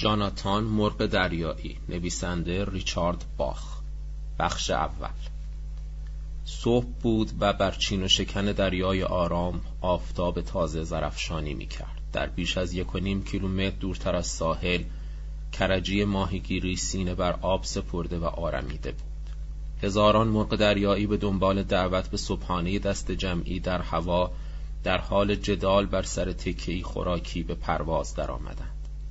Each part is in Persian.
جاناتان مرغ دریایی، نویسنده ریچارد باخ. بخش اول. صبح بود و بر چین و شکن دریای آرام آفتاب تازه زرافشانی می‌کرد. در بیش از 1.5 کیلومتر دورتر از ساحل کرجی ماهیگیری سینه بر آب سپرده و آرمیده بود. هزاران مرغ دریایی به دنبال دعوت به صبحانه دست جمعی در هوا در حال جدال بر سر تکه‌ای خوراکی به پرواز درآمدند.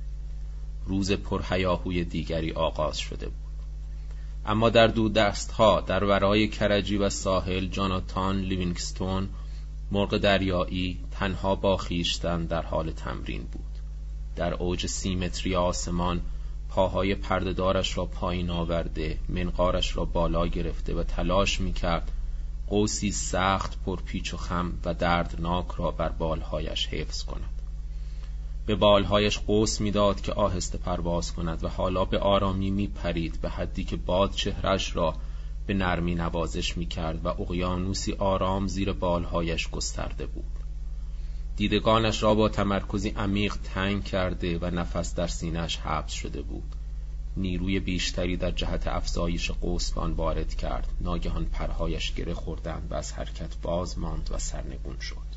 روز پرهیاهوی دیگری آغاز شده بود. اما در دوردست‌ها در ورای کرجی و ساحل جاناتان لیوینگستون مرغ دریایی تنها با خویشتن در حال تمرین بود. در اوج 30 متری آسمان پاهای پرده‌دارش را پایین آورده، منقارش را بالا گرفته و تلاش می‌کرد قوسی سخت پرپیچ و خم و دردناک را بر بالهایش حفظ کند. به بالهایش قوس می‌داد که آهسته پرواز کند و حالا به آرامی می‌پرید به حدی که باد چهرش را به نرمی نوازش می‌کرد و اقیانوسی آرام زیر بالهایش گسترده بود. دیدگانش را با تمرکزی عمیق تنگ کرده و نفس در سینه‌اش حبس شده بود. نیروی بیشتری در جهت افزایش قوس آن وارد کرد. ناگهان پرهایش گره خوردند و از حرکت باز ماند و سرنگون شد.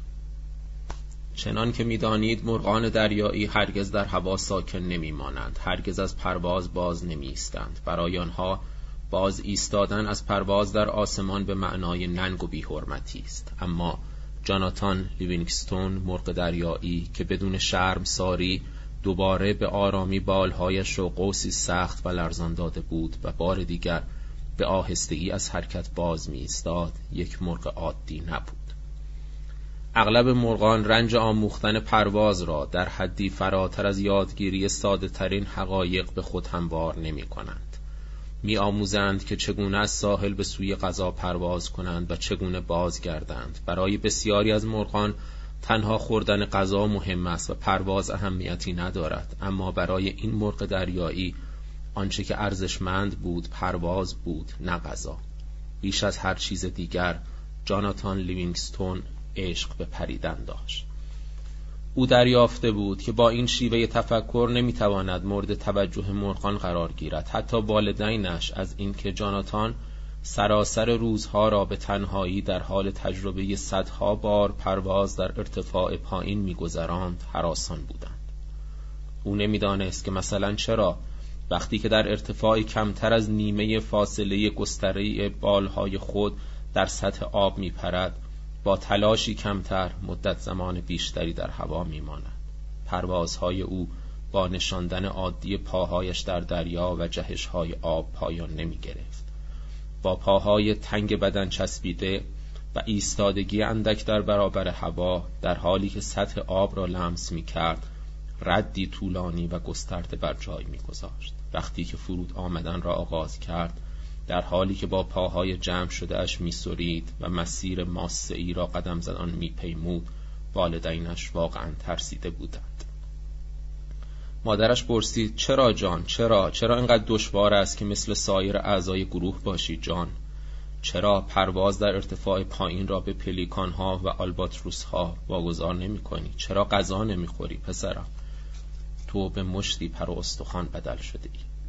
چنان که می‌دانید مرغان دریایی هرگز در هوا ساکن نمی‌مانند، هرگز از پرواز باز نمی‌ایستند. برای آنها باز ایستادن از پرواز در آسمان به معنای ننگ و بی‌حرمتی است. اما جاناتان لیوینگستون مرغ دریایی که بدون شرمساری دوباره به آرامی بالهایش را قوسی سخت و لرزان داده بود و بار دیگر به آهستگی از حرکت باز می ایستاد، یک مرغ عادی نبود. اغلب مرغان رنج آموختن پرواز را در حدی فراتر از یادگیری ساده ترین حقایق به خود هموار نمی کنند. می آموزند که چگونه از ساحل به سوی غذا پرواز کنند و چگونه بازگردند. برای بسیاری از مرغان تنها خوردن غذا مهم است و پرواز اهمیتی ندارد، اما برای این مرغ دریایی آنچه که ارزشمند بود پرواز بود، نه غذا. بیش از هر چیز دیگر جاناتان لیوینگستون عشق به پریدن داشت. او دریافته بود که با این شیوه تفکر نمیتواند مورد توجه مرغان قرار گیرد. حتی والدینش از اینکه جاناتان سراسر روزها را به تنهایی در حال تجربه صدها بار پرواز در ارتفاع پایین می‌گذراند هراسان بودند. او نمی‌دانست که مثلا چرا وقتی که در ارتفاعی کمتر از نیمه فاصله گستره بالهای خود در سطح آب می‌پرد، با تلاشی کمتر مدت زمان بیشتری در هوا می‌ماند. پروازهای او با نشاندن عادی پاهایش در دریا و جهش‌های آب پایان نمی‌گرفت. با پاهای تنگ بدن چسبیده و ایستادگی اندک در برابر هوا، در حالی که سطح آب را لمس می‌کرد، ردی طولانی و گسترده بر جای می‌گذاشت. وقتی که فرود آمدن را آغاز کرد، در حالی که با پاهای جمع شده اش می‌سرید و مسیر ماسه‌ای را قدم زدن می‌پیمود، والدینش واقعاً ترسیده بودند. مادرش پرسید: چرا جان؟ چرا اینقدر دشوار است که مثل سایر اعضای گروه باشی جان؟ چرا پرواز در ارتفاع پایین را به پلیکان‌ها و آلباتروس‌ها واگذار نمی‌کنی؟ چرا غذا نمی‌خوری پسرم؟ تو به مشتی پر و استخوان بدل شدی.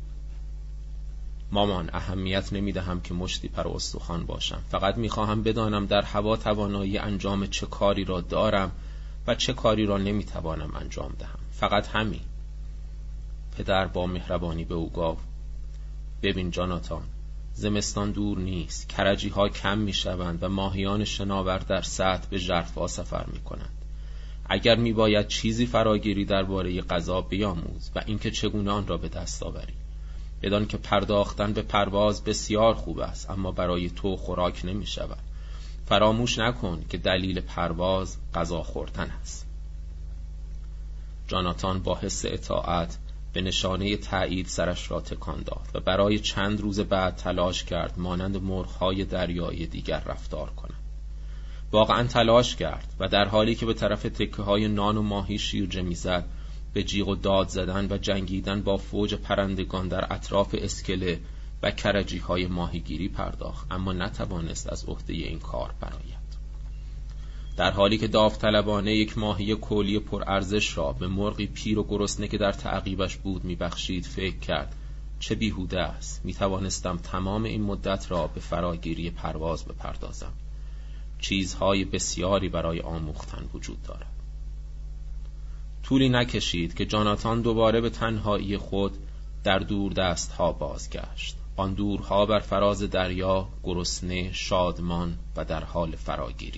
مامان، اهمیت نمیدهم که مشتی پر و استخوان باشم. فقط می‌خواهم بدانم در هوا توانایی انجام چه کاری را دارم و چه کاری را نمی‌توانم انجام دهم. فقط همین. پدر با مهربانی به او گفت: ببین جاناتان، زمستان دور نیست. کرجی ها کم می شوند و ماهیان شناور در سطح به ژرفا سفر می کنند. اگر می باید چیزی فراگیری درباره غذا بیاموز و اینکه چگونه آن را به دست آوری. بدان که پرداختن به پرواز بسیار خوب است، اما برای تو خوراک نمی شود. فراموش نکن که دلیل پرواز غذا خوردن است. جاناتان با حس اطاعت به نشانه تایید سرش را تکان داد و برای چند روز بعد تلاش کرد مانند مرغ‌های دریایی دیگر رفتار کند. واقعاً تلاش کرد و در حالی که به طرف تکه‌های نان و ماهی شیرجه می‌زد، به جیغ و داد زدن و جنگیدن با فوج پرندگان در اطراف اسکله و کرجی‌های ماهیگیری پرداخت، اما نتوانست از عهده این کار برآید. در حالی که داوطلبانه یک ماهی کولی پرارزش را به مرغی پیر و گرسنه که در تعقیبش بود میبخشید، فکر کرد چه بیهوده است. میتوانستم تمام این مدت را به فراگیری پرواز بپردازم. چیزهای بسیاری برای آموختن وجود دارد. طولی نکشید که جاناتان دوباره به تنهایی خود در دور دست ها بازگشت. آن دورها بر فراز دریا، گرسنه، شادمان و در حال فراگیری.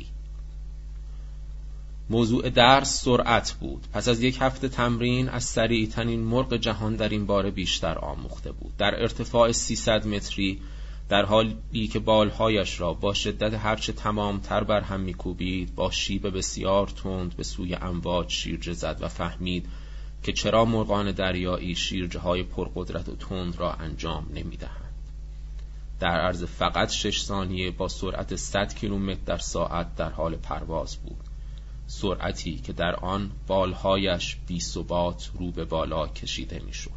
موضوع درس سرعت بود. پس از 1 هفته تمرین از سریع‌ترین مرغ جهان در این باره بیشتر آموخته بود. در ارتفاع 300 متری، در حالی که بالهایش را با شدت هرچه تمامتر بر هم می‌کوبید، با شیب بسیار تند به سوی امواج شیرجه زد و فهمید که چرا مرغان دریایی شیرجه‌های پرقدرت و تند را انجام نمی‌دهند. در عرض فقط 6 ثانیه با سرعت 100 کیلومتر در ساعت در حال پرواز بود. سرعتی که در آن بالهایش بی ثبات رو به بالا کشیده می‌شد.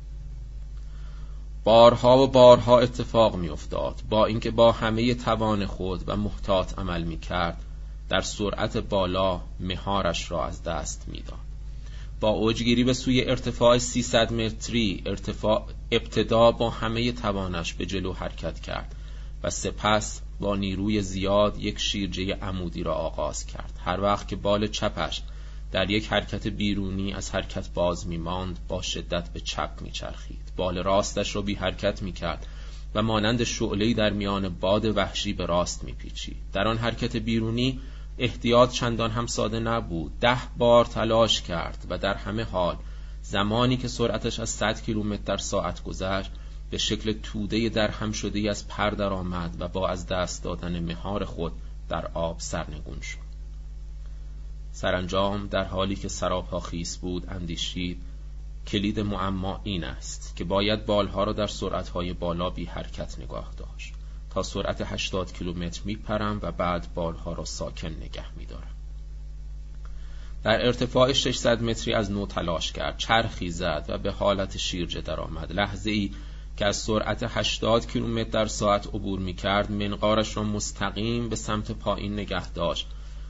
بارها و بارها اتفاق می‌افتاد. با اینکه با همه توان خود و محتاط عمل می‌کرد، در سرعت بالا مهارش را از دست می‌داد. با اوجگیری به سوی ارتفاع 300 متری ابتدا با همه توانش به جلو حرکت کرد و سپس با نیروی زیاد یک شیرجه عمودی را آغاز کرد. هر وقت که بال چپش در یک حرکت بیرونی از حرکت باز می‌ماند، با شدت به چپ می‌چرخید. بال راستش را بی حرکت می‌کرد و مانند شعله‌ای در میان باد وحشی به راست می‌پیچید. در آن حرکت بیرونی احتیاط چندان هم ساده نبود. 10 بار تلاش کرد و در همه حال زمانی که سرعتش از 100 کیلومتر در ساعت گذشت، به شکل توده در هم شده از پر در آمد و با از دست دادن مهار خود در آب سرنگون شد. سرانجام در حالی که سراپا خیس بود اندیشید کلید معما این است که باید بالها را در سرعت‌های بالا بی حرکت نگاه داشت. تا سرعت 80 کیلومتر میپرم و بعد بالها را ساکن نگه میدارم. در ارتفاع 600 متری از نو تلاش کرد، چرخی زد و به حالت شیرجه در آمد. لحظه‌ای که از سرعت 80 کیلومتر در ساعت عبور می‌کرد، منقارش را مستقیم به سمت پایین نگه داشت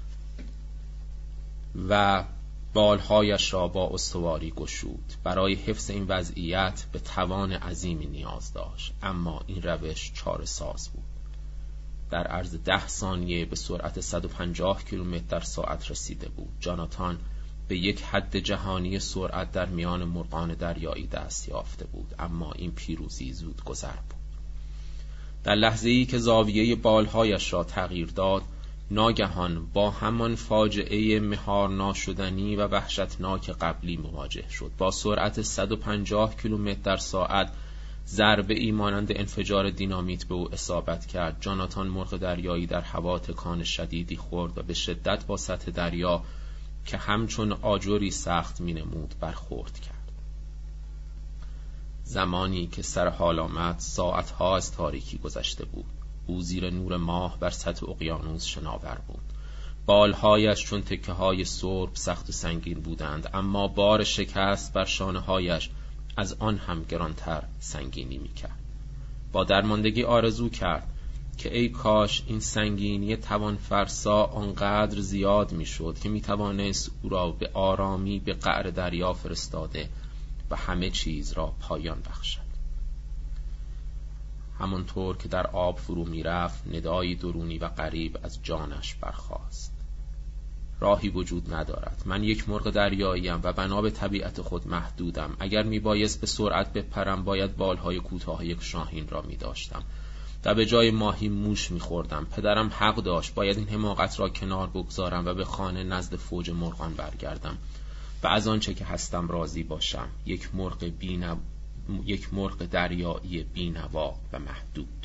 و بالهایش را با استواری گشود. برای حفظ این وضعیت به توان عظیمی نیاز داشت، اما این روش چاره‌ساز بود. در عرض 10 ثانیه به سرعت 150 کیلومتر در ساعت رسیده بود. جاناتان به یک حد جهانی سرعت در میان مرغان دریایی دست یافته بود، اما این پیروزی زود گذر بود. در لحظه‌ای که زاویه بالهایش را تغییر داد، ناگهان با همان فاجعه مهار ناشدنی و وحشتناک قبلی مواجه شد. با سرعت 150 کیلومتر در ساعت ضربه ای مانند انفجار دینامیت به او اصابت کرد. جاناتان مرغ دریایی در هوا تکان شدیدی خورد و به شدت با سطح دریا که همچون آجری سخت می‌نمود برخورد کرد. زمانی که سر حال آمد، ساعتها از تاریکی گذشته بود. او زیر نور ماه بر سطح اقیانوس شناور بود. بالهایش چون تکه‌های سرب سخت و سنگین بودند، اما بار شکست بر شانه‌هایش از آن هم گرانتر سنگینی می‌کرد. با درماندگی آرزو کرد که ای کاش این سنگینی توانفرسا آنقدر زیاد می‌شد که می‌توانست او را به آرامی به قعر دریا فرستاده و همه چیز را پایان بخشد. همانطور که در آب فرو می‌رفت، ندایی درونی و غریب از جانش برخاست. راهی وجود ندارد. من یک مرغ دریاییم و بنا به طبیعت خود محدودم. اگر میبایست به سرعت بپرم، باید بالهای کوتاه یک شاهین را می‌داشتم و به جای ماهی موش می‌خوردم. پدرم حق داشت. باید این حماقت را کنار بگذارم و به خانه نزد فوج مرغان برگردم و از آنچه که هستم راضی باشم. یک مرغ دریایی بی‌نوا و محدود.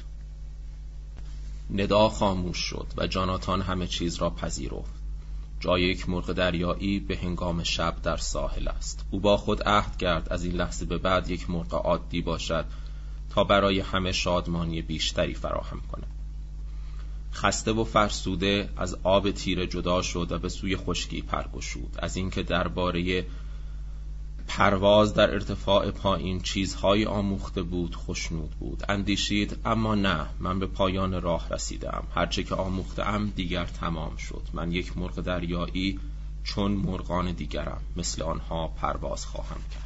ندا خاموش شد و جاناتان همه چیز را پذیرفت. جای یک مرغ دریایی به هنگام شب در ساحل است. او با خود عهد کرد از این لحظه به بعد یک مرغ عادی باشد تا برای همه شادمانی بیشتری فراهم کند. خسته و فرسوده از آب تیره جدا شد و به سوی خشکی پر گشود. از اینکه درباره پرواز در ارتفاع پایین چیزهایی آموخته بود، خوشنود بود. اندیشید اما نه، من به پایان راه رسیدم. هرچه که آموخته‌ام دیگر تمام شد. من یک مرغ دریایی چون مرغان دیگرم، مثل آنها پرواز خواهم کرد.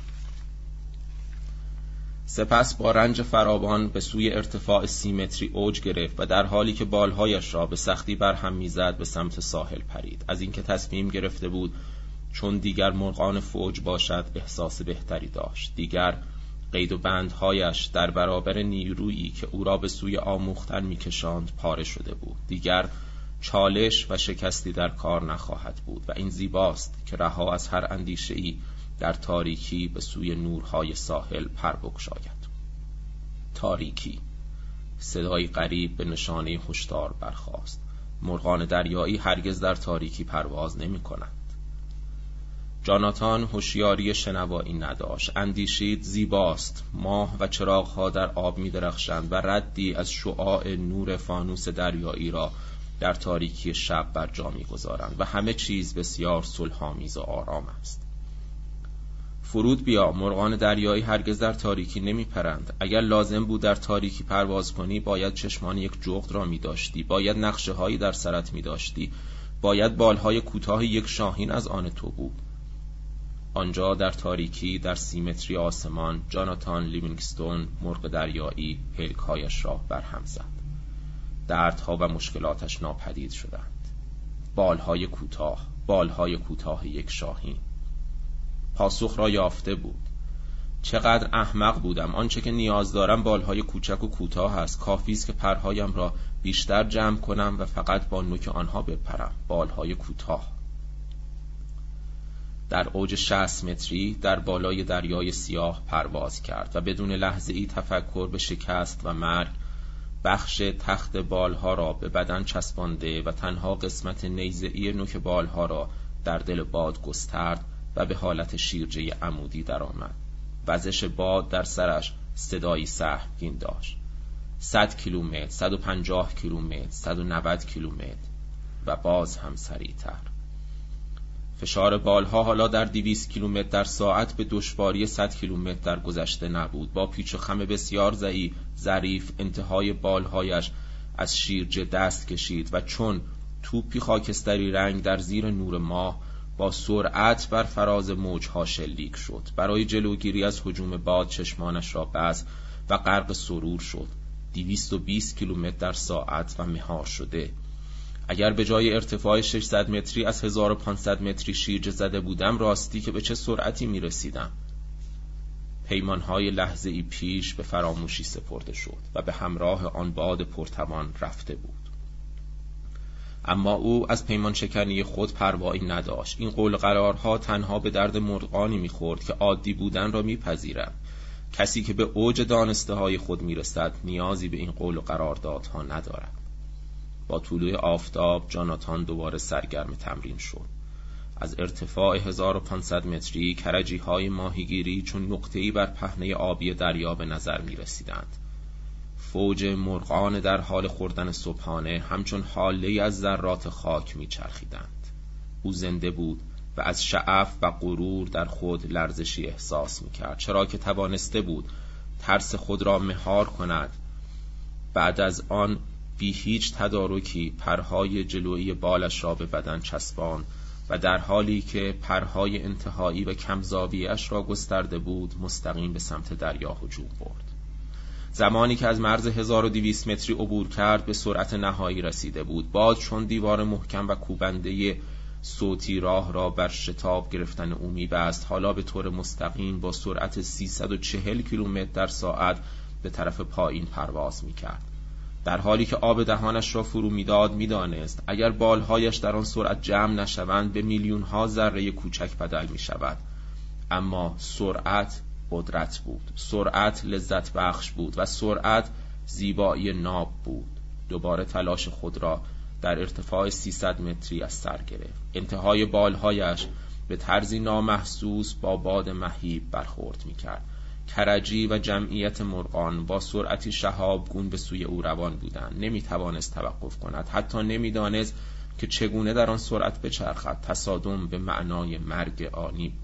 سپس با رنج فراوان به سوی ارتفاع 30 متری اوج گرفت و در حالی که بالهایش را به سختی برهم میزد به سمت ساحل پرید. از اینکه تصمیم گرفته بود چون دیگر مرغان فوج باشد احساس بهتری داشت. دیگر قید و بندهایش در برابر نیرویی که او را به سوی آموختن میکشاند پاره شده بود. دیگر چالش و شکستی در کار نخواهد بود و این زیباست که رها از هر اندیشه‌ای در تاریکی به سوی نورهای ساحل پر بگشاید. تاریکی. صدای غریب به نشانه هشدار برخاست. مرغان دریایی هرگز در تاریکی پرواز نمی‌کنند. جاناتان هوشیاری شنوایی نداشت. اندیشید زیباست، ماه و چراغ‌ها در آب می‌درخشند و ردی از شعاع نور فانوس دریایی را در تاریکی شب بر جا می‌گذارند و همه چیز بسیار صلح‌آمیز و آرام است. فرود بیا، مرغان دریایی هرگز در تاریکی نمی‌پرند. اگر لازم بود در تاریکی پرواز کنی باید چشمان یک جغد را می‌داشتی، باید نقشه‌هایی در سرت می‌داشتی، باید بالهای کوتاه یک شاهین از آن تو بود. آنجا در تاریکی در 30 متری آسمان جاناتان لیوینگستون مرغ دریایی پلک‌هایش را برهم زد. دردها و مشکلاتش ناپدید شدند. بالهای کوتاه یک شاهین. پاسخ را یافته بود. چقدر احمق بودم. آنچه که نیاز دارم بالهای کوچک و کوتاه است. کافی است که پرهایم را بیشتر جمع کنم و فقط با نوک آنها بپرم. بالهای کوتاه. در اوج 60 متری در بالای دریای سیاه پرواز کرد و بدون لحظه‌ای تفکر به شکست و مرگ بخش تخت بالها را به بدن چسبانده و تنها قسمت نیزه‌ای نوک بالها را در دل باد گسترد و به حالت شیرجه عمودی درآمد. وزش باد در سرش صدایی سهمگین داشت. 100 کیلومتر، 150 کیلومتر، 190 کیلومتر و باز هم سریعتر. فشار بالها حالا در 200 کیلومتر در ساعت به دشواری 100 کیلومتر در گذشته نبود. با پیچ و خم بسیار ظریف انتهای بالهایش از شیرجه دست کشید و چون توپی خاکستری رنگ در زیر نور ماه با سرعت بر فراز موجها شلیک شد. برای جلوگیری از هجوم باد چشمانش را بست و غرق سرور شد. 220 کیلومتر در ساعت و مهار شده. اگر به جای ارتفاع 600 متری از 1500 متری شیرجه زده بودم راستی که به چه سرعتی می رسیدم. پیمانهای لحظه‌ای پیش به فراموشی سپرده شد و به همراه آن باد پرتوان رفته بود. اما او از پیمان شکنی خود پروایی نداشت. این قول قرارها تنها به درد مرغانی می‌خورد که عادی بودن را می‌پذیرند. کسی که به اوج دانسته های خود می‌رسد نیازی به این قول و قراردادها ندارد. با طلوع آفتاب جاناتان دوباره سرگرم تمرین شد. از ارتفاع 1500 متری کرجی‌های ماهیگیری چون نقطه‌ای بر پهنه آبی دریا به نظر می‌رسیدند. فوج مرغان در حال خوردن صبحانه همچون حاله‌ای از ذرات خاک می‌چرخیدند. او زنده بود و از شعف و غرور در خود لرزشی احساس می‌کرد، چرا که توانسته بود ترس خود را مهار کند. بعد از آن بی هیچ تدارکی پرهای جلویی بالش را به بدن چسبان و در حالی که پرهای انتهایی و کمزاویه‌اش را گسترده بود مستقیم به سمت دریا هجوم برد. زمانی که از مرز 1200 متری عبور کرد به سرعت نهایی رسیده بود. باد چون دیوار محکم و کوبنده صوتی راه را بر شتاب گرفتن او می‌بست. حالا به طور مستقیم با سرعت 340 کیلومتر در ساعت به طرف پایین پرواز می‌کرد. در حالی که آب دهانش را فرو می‌داد می‌دانست اگر بالهایش در آن سرعت جمع نشوند به میلیون‌ها ذره کوچک بدل می‌شود. اما سرعت قدرت بود، سرعت لذت بخش بود و سرعت زیبایی ناب بود. دوباره تلاش خود را در ارتفاع 300 متری از سر گرفت. انتهای بالهایش به طرزی نامحسوس با باد مهیب برخورد می‌کرد. کرجی و جمعیت مرغان با سرعتی شهابگون به سوی او روان بودند. نمی‌توانست توقف کند، حتی نمی‌دانست که چگونه در آن سرعت بچرخد. تصادم به معنای مرگ آنی بود.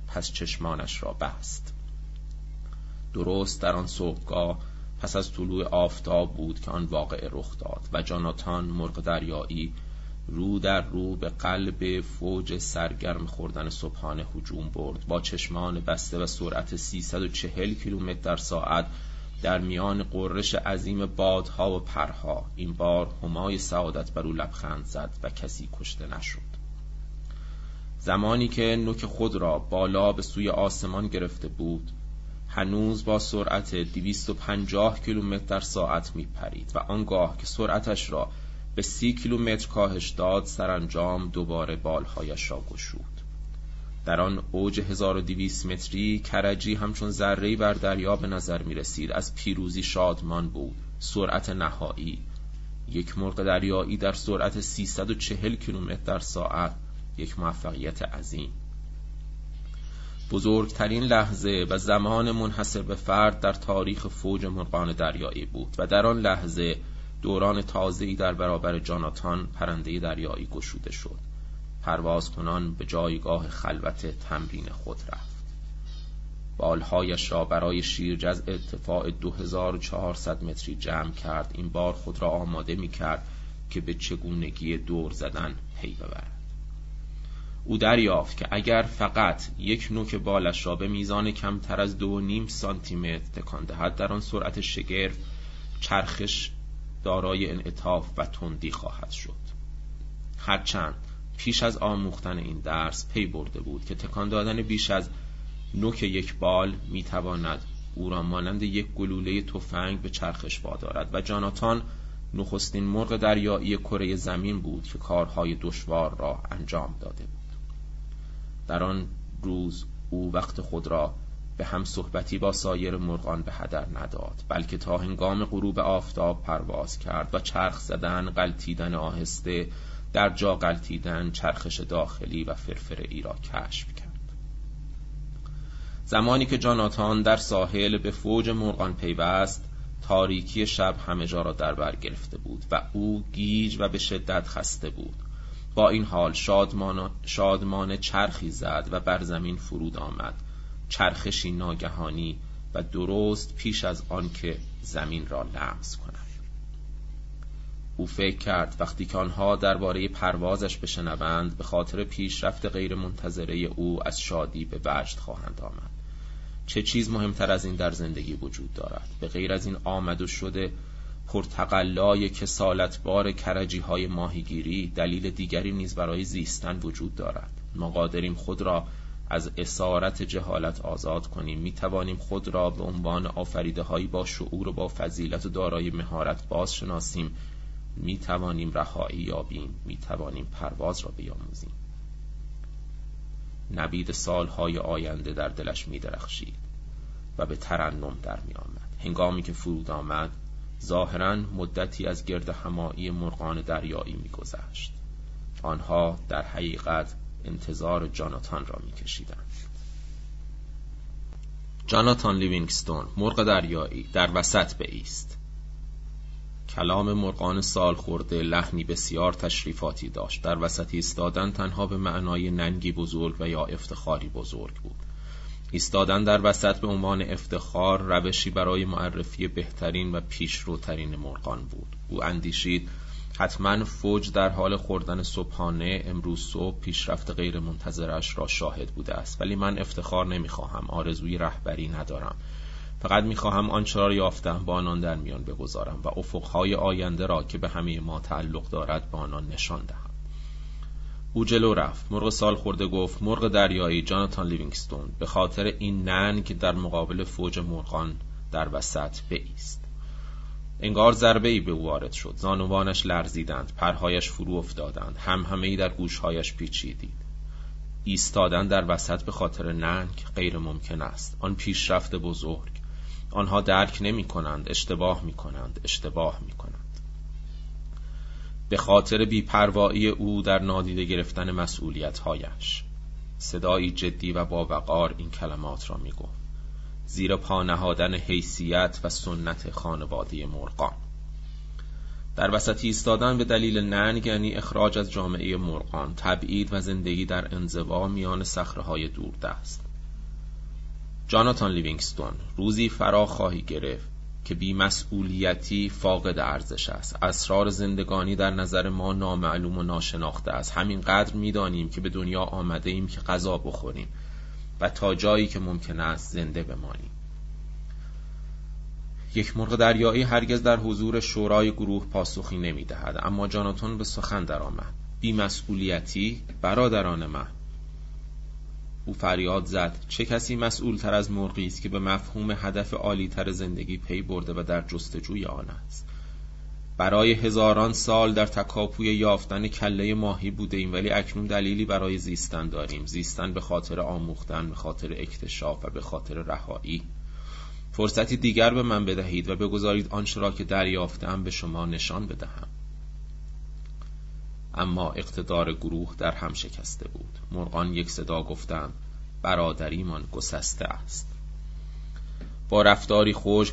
پس چشمانش را بست. درست در آن صبحگاه پس از طلوع آفتاب بود که آن واقعه رخ داد و جاناتان مرغ دریایی رو در رو به قلب فوج سرگرم خوردن صبحانه هجوم برد. با چشمان بسته و سرعت 340 کیلومتر در ساعت در میان غرش عظیم بادها و پرها، این بار همای سعادت بر او لبخند زد و کسی کشته نشد. زمانی که نوک خود را بالا به سوی آسمان گرفته بود، هنوز با سرعت 250 کیلومتر در ساعت می پرید و آنگاه که سرعتش را به 30 کیلومتر کاهش داد، سرانجام دوباره بالهایش را گشود. در آن اوج 1200 متری کرجی همچون ذره‌ای بر دریا به نظر می رسید. از پیروزی شادمان بود. سرعت نهایی، یک مرغ دریایی در سرعت 340 کیلومتر در ساعت، یک موفقیت عظیم. بزرگترین لحظه و زمان منحصر به فرد در تاریخ فوج مرغان دریایی بود و در آن لحظه دوران تازه‌ای در برابر جاناتان پرنده دریایی گشوده شد. پرواز کنان به جایگاه خلوت تمرین خود رفت. بالهایش را برای شیرجذع ارتفاع 2400 متری جمع کرد. این بار خود را آماده می کرد که به چگونگی دور زدن پی ببرد. او دریافت که اگر فقط یک نوک بالش را به میزان کمتر از 2.5 سانتی متر تکان دهد، در آن سرعت شگرف چرخش دارای انعطاف و تندی خواهد شد. هرچند پیش از آموختن این درس پی برده بود که تکان دادن بیش از نوک یک بال میتواند او را مانند یک گلوله تفنگ به چرخش وادارد و جاناتان نخستین مرغ دریایی کره زمین بود که کارهای دشوار را انجام داده بود. در آن روز او وقت خود را به هم صحبتی با سایر مرغان به هدر نداد، بلکه تا هنگام غروب آفتاب پرواز کرد و چرخ زدن، غلتیدن آهسته، در جا غلتیدن، چرخش داخلی و فرفره‌ای را کشف کرد. زمانی که جاناتان در ساحل به فوج مرغان پیوست، تاریکی شب همه جا را در بر گرفته بود و او گیج و به شدت خسته بود. با این حال شادمان چرخی زد و بر زمین فرود آمد، چرخشی ناگهانی و درست پیش از آن که زمین را لمس کند. او فکر کرد وقتی که آنها درباره پروازش بشنوند، به خاطر پیشرفت غیر منتظره او از شادی به وجد خواهند آمد. چه چیز مهمتر از این در زندگی وجود دارد؟ به غیر از این آمد و شده پرتقلای کسالتبار کرجی های ماهیگیری، دلیل دیگری نیز برای زیستن وجود دارد. ما قادریم خود را از اسارت جهالت آزاد کنیم. می توانیم خود را به عنوان آفریده هایی با شعور و با فضیلت و دارای مهارت باز شناسیم. می توانیم رهایی یابیم. می توانیم پرواز را بیاموزیم. نبید سالهای آینده در دلش می درخشید و به ترنم در می آمد. هنگامی که فرود آمد، ظاهراً مدتی از گرد همایی مرغان دریایی می گذشت. آنها در حقیقت انتظار جاناتان را می کشیدند. جاناتان لیوینگستون، مرغ دریایی، در وسط بایست. کلام مرغان سال خورده لحنی بسیار تشریفاتی داشت. در وسط ایستادن تنها به معنای ننگی بزرگ و یا افتخاری بزرگ بود. ایستادن در وسط به عنوان افتخار روشی برای معرفی بهترین و پیشروترین مرغان بود. او اندیشید حتما فوج در حال خوردن صبحانه امروز صبح پیشرفت غیر منتظرش را شاهد بوده است. ولی من افتخار نمیخواهم، آرزوی رهبری ندارم. فقط میخواهم آنچه را یافتم با آنان در میان بگذارم و افقهای آینده را که به همه ما تعلق دارد به آنان نشان دهم. او جلو رفت. مرغ سال خورده گفت: مرغ دریایی جاناتان لیوینگستون، به خاطر این ننگ در مقابل فوج مرغان در وسط بایست. انگار ضربه‌ای به او وارد شد. زانوانش لرزیدند، پرهایش فرو افتادند، همهمه‌ای در گوشهایش پیچیدید. ایستادن در وسط به خاطر ننگ غیر ممکن است. آن پیشرفت بزرگ. آنها درک نمی کنند، اشتباه می کنند. به خاطر بی‌پروایی او در نادیده گرفتن مسئولیت‌هایش. صدایی جدی و با وقار این کلمات را می گفت: زیر پا نهادن حیثیت و سنت خانواده مرغان. در وسط ایستادن به دلیل ننگ یعنی اخراج از جامعه مرغان، تبعید و زندگی در انزوا میان صخره‌های دوردست. جاناتان لیوینگستون، روزی فرا خواهی گرفت که بی‌مسئولیتی فاقد ارزش است. اسرار زندگانی در نظر ما نامعلوم و ناشناخته است. همینقدر می‌دانیم که به دنیا آمده ایم که غذا بخوریم و تا جایی که ممکن است زنده بمانیم. یک مرغ دریایی هرگز در حضور شورای گروه پاسخی نمی‌دهد، اما جاناتان به سخن درآمد. بی‌مسئولیتی برادران من، او فریاد زد. چه کسی مسئول تر از مرغی است که به مفهوم هدف عالی تر زندگی پی برده و در جستجوی آن است؟ برای هزاران سال در تکاپوی یافتن کله ماهی بوده ایم، ولی اکنون دلیلی برای زیستن داریم. زیستن به خاطر آموختن، به خاطر اکتشاف و به خاطر رهایی. فرصتی دیگر به من بدهید و بگذارید آنچه را که دریافتم به شما نشان بدهم. اما اقتدار گروه در هم شکسته بود. مرغان یک صدا گفتند برادریمان گسسته است. با رفتاری خشک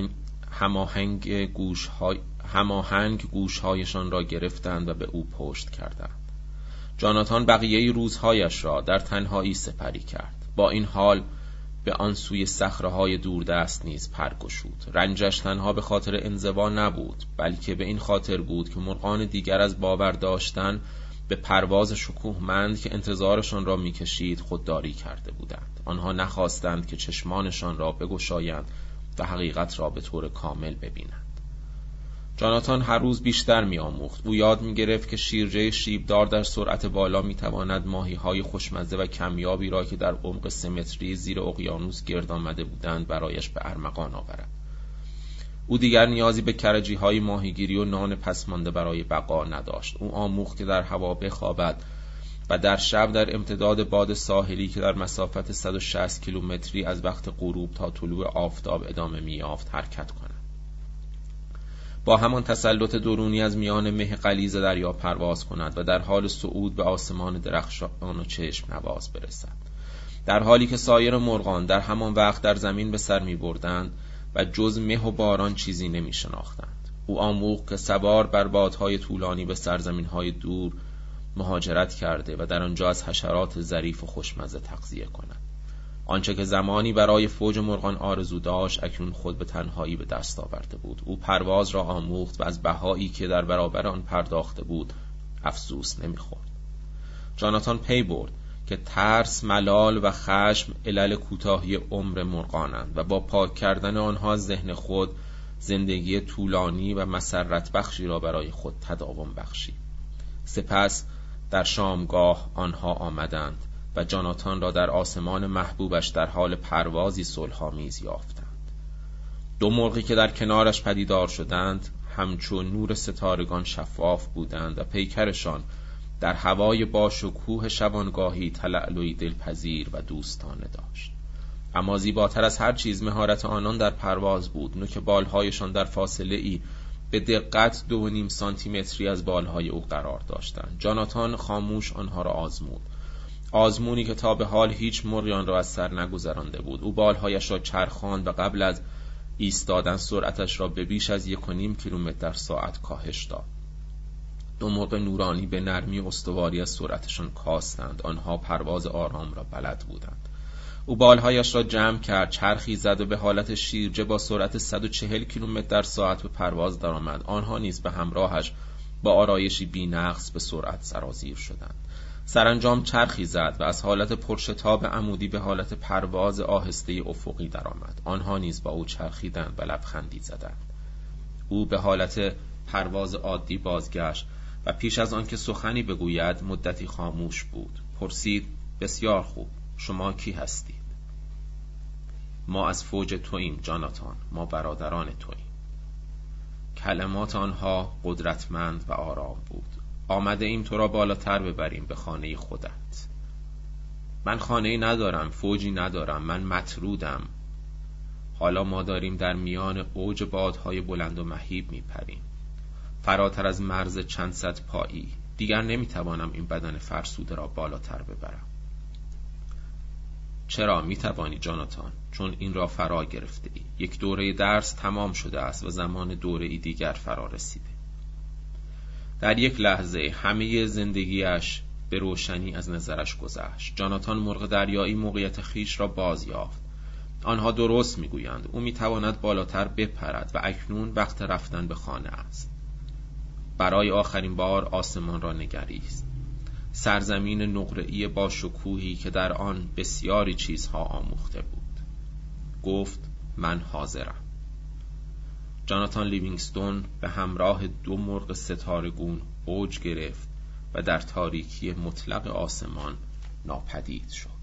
هماهنگ گوشهایشان را گرفتند و به او پشت کردند. جاناتان بقیه روزهایش را در تنهایی سپری کرد. با این حال به آن سوی صخره‌های دوردست نیز پر گشود. رنجش تنها به خاطر انزوا نبود، بلکه به این خاطر بود که مرغان دیگر از باور داشتن به پرواز شکوهمند که انتظارشان را می‌کشید خودداری کرده بودند. آنها نخواستند که چشمانشان را بگشایند و حقیقت را به طور کامل ببینند. جاناتان هر روز بیشتر می‌آموخت. او یاد می‌گرفت که شیرجه شیبدار در سرعت بالا می‌تواند ماهی‌های خوشمزه و کمیابی را که در عمق 3 متری زیر اقیانوس گرد آمده بودند برایش به ارمغان آورد. او دیگر نیازی به کرجی‌های ماهیگیری و نان پسمانده برای بقا نداشت. او آموخت که در هوا بخوابد و در شب در امتداد باد ساحلی که در مسافت 160 کیلومتری از وقت غروب تا طلوع آفتاب ادامه می‌یافت حرکت کند. با همان تسلط درونی از میان مه غلیظ دریا پرواز کند و در حال صعود به آسمان درخشان و چشم نواز برسد، در حالی که سایر مرغان در همان وقت در زمین به سر می بردند و جز مه و باران چیزی نمی شناختند. او آموخت که سوار بر بادهای طولانی به سرزمین‌های دور مهاجرت کرده و در آنجا از حشرات ظریف و خوشمزه تغذیه کند. آنچه که زمانی برای فوج مرغان آرزو داشت اکنون خود به تنهایی به دست آورده بود. او پرواز را آموخت و از بهایی که در برابر آن پرداخته بود افسوس نمی‌خورد. جاناتان پی برد که ترس، ملال و خشم علل کوتاهی عمر مرغانند و با پاک کردن آنها ذهن خود زندگی طولانی و مسرت بخشی را برای خود تداوم بخشید. سپس در شامگاه آنها آمدند و جاناتان را در آسمان محبوبش در حال پروازی صلح‌آمیز یافتند. 2 مرغی که در کنارش پدیدار شدند همچون نور ستارگان شفاف بودند و پیکرشان در هوای باشکوه شبانگاهی تلألؤی دلپذیر و دوستانه داشت. اما زیباتر از هر چیز مهارت آنان در پرواز بود. نوک بالهایشان در فاصله ای به دقت 2.5 سانتیمتری از بالهای او قرار داشتند. جاناتان خاموش آنها را آزمود، آزمونی که تا به حال هیچ مرغی آن را از سر نگذرانده بود. او بالهایش را چرخاند و قبل از ایستادن سرعتش را به بیش از 1.5 کیلومتر در ساعت کاهش داد. 2 مرغ نورانی به نرمی و استواری از سرعتشان کاستند. آنها پرواز آرام را بلد بودند. او بالهایش را جمع کرد، چرخی زد و به حالت شیرجه با سرعت 140 کیلومتر در ساعت به پرواز درآمد. آنها نیز به همراهش با آرایشی بی‌نقص به سرعت سرازیر شدند. سرانجام چرخی زد و از حالت پرشتاب عمودی به حالت پرواز آهسته افقی درآمد. آنها نیز با او چرخیدند و لبخندی زدند. او به حالت پرواز عادی بازگشت و پیش از آن که سخنی بگوید مدتی خاموش بود. پرسید بسیار خوب، شما کی هستید؟ ما از فوج توییم جاناتان، ما برادران توییم. کلمات آنها قدرتمند و آرام بود. آمده ایم تو را بالاتر ببریم به خانه خودت. من خانه‌ای ندارم، فوجی ندارم، من مطرودم. حالا ما داریم در میان اوج بادهای بلند و مهیب میپریم، فراتر از مرز چند صد پایی. دیگر نمیتوانم این بدن فرسوده را بالاتر ببرم. چرا میتوانی جاناتان؟ چون این را فرا گرفته ای. یک دوره درس تمام شده است و زمان دوره دیگر فرا رسیده. در یک لحظه همه زندگیش به روشنی از نظرش گذشت. جاناتان مرغ دریایی موقعیت خیش را باز یافت. آنها درست میگویند. او میتواند بالاتر بپرد و اکنون وقت رفتن به خانه است. برای آخرین بار آسمان را نگریست. سرزمین نقره‌ای با شکوهی که در آن بسیاری چیزها آموخته بود. گفت من حاضرم. جاناتان لیوینگستون به همراه 2 مرغ ستارگون اوج گرفت و در تاریکی مطلق آسمان ناپدید شد.